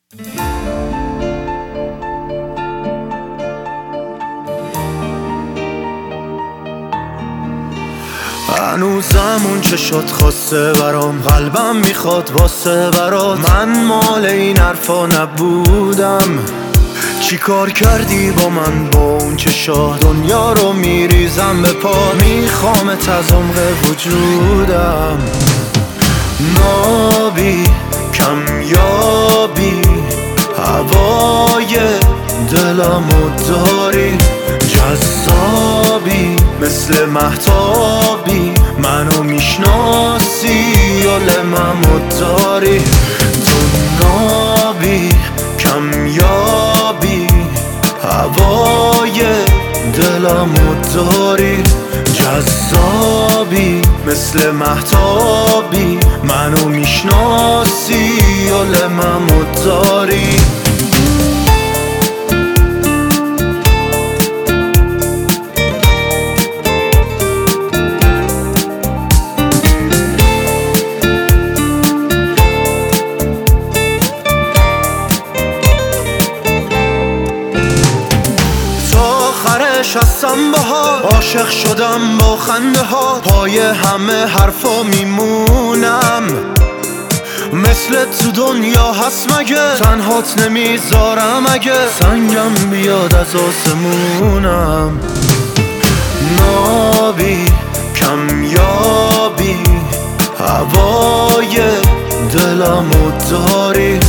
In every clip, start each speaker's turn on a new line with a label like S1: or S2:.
S1: هنوزم اون چه شد خواسته برام، قلبم میخواد واسه برات. من مال این حرفا نبودم، چی کار کردی با من؟ با اون چشات دنیا رو میریزم به پا. میخوامت از عمق وجودم، نابی کمیابی، هوای دلمو داری، جذابی مثل مهتابی، منو میشناسی یا لممو داری. تو نابی کمیابی، هوای دلمو داری، جذابی مثل مهتابی، منو میشناسی یا لممو داری. هستم باها، عاشق شدم با خنده ها، پای همه حرفا میمونم. مثل تو دنیا هست مگه؟ تنهات نمیذارم اگه سنگم بیاد از آسمونم. نابی کمیابی، هوای دلمو داری،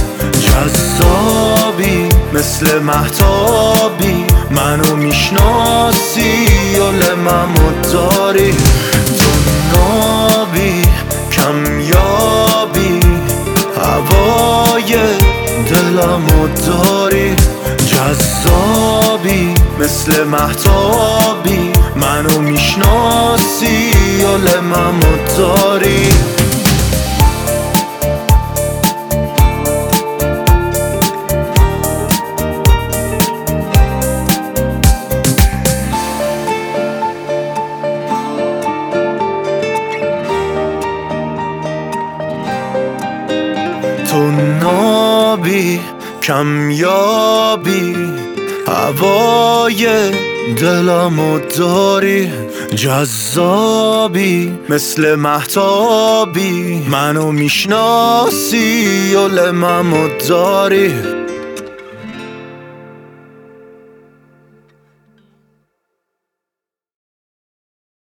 S1: جذابی مثل مهتابی، منو میشناسی یا لممو داری. تو نابی کمیابی، هوای دلمو داری، جذابی مثل مهتابی، منو میشناسی یا لممو داری. تو نابی کمیابی، هوای دلمو داری، جذابی مثل مهتابی، منو میشناسی یا لممو داری.